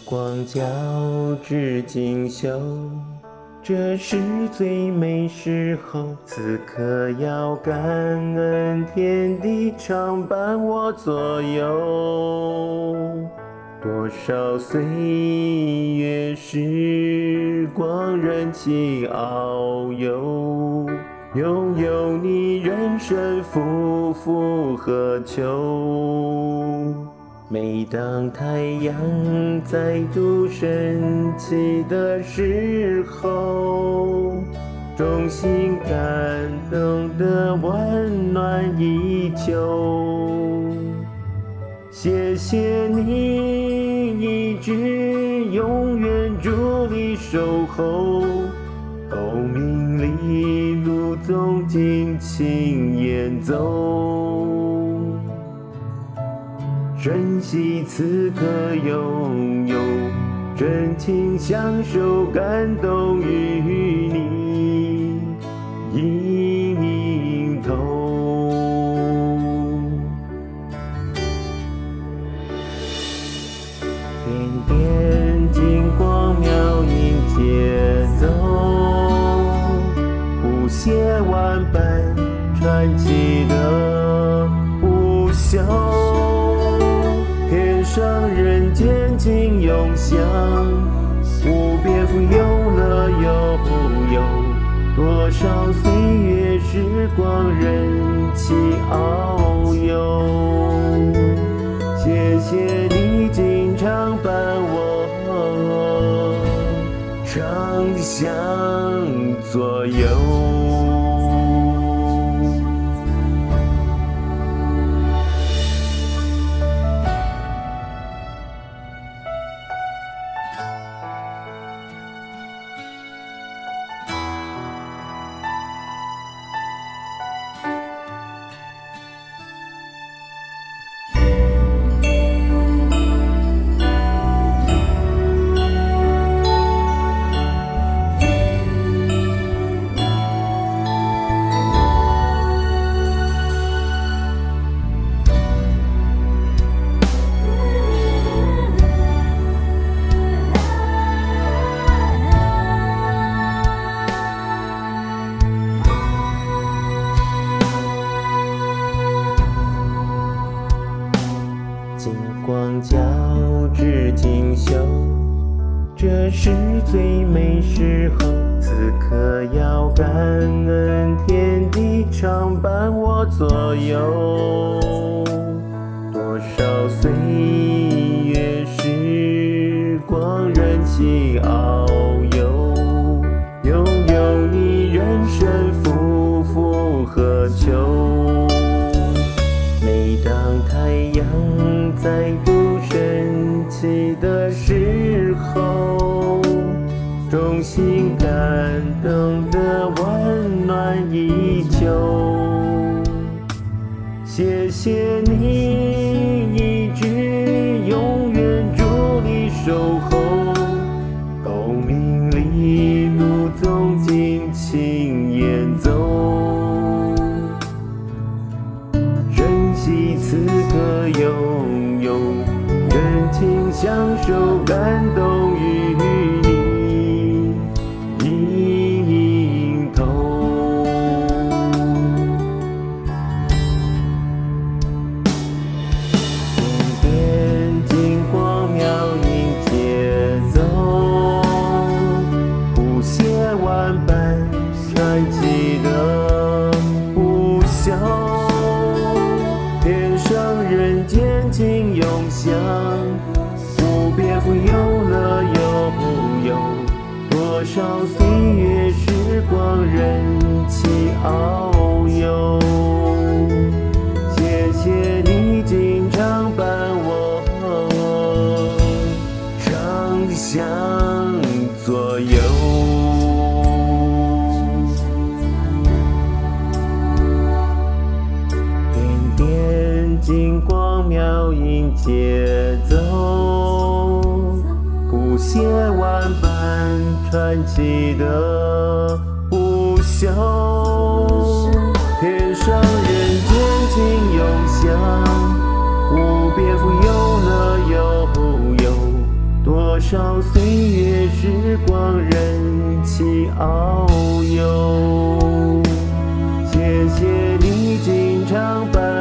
光交织锦绣，这是最美时候。此刻要感恩天地常伴我左右，多少岁月时光任其遨游，拥有你人生夫复何求。每当太阳再度升起的时候，衷心感动的温暖依旧。谢谢你一直永远伫立守候，透明里路纵尽情演奏，珍惜此刻拥有，真情相守，感动与你迎头。点点金光妙音节奏，不歇万般传奇的不朽。天上人间尽永享，无边富有乐悠悠，多少岁月时光任其遨游。谢谢你经常伴我常相左右。金光交织锦绣，这是最美时候。此刻要感恩天地常伴我左右，多少岁月时光任其遨游，拥有你人生夫复何求。每当太阳再度升起的时候，衷心感动的温暖依旧。谢谢你一直永远伫立守候，透明里路纵尽情演奏，珍惜此刻拥有，真情相守，感动与你迎头。点点金光妙音节奏，不歇万般传奇的不朽。天上人间尽永享，无边富有乐悠悠，多少岁月时光任其遨游。谢谢你经常伴我常相左右。金光妙音节奏，不歇万般传奇的不朽。天上人间尽永享，无边富有乐悠悠，多少少岁月时光任其遨游。谢谢你经常伴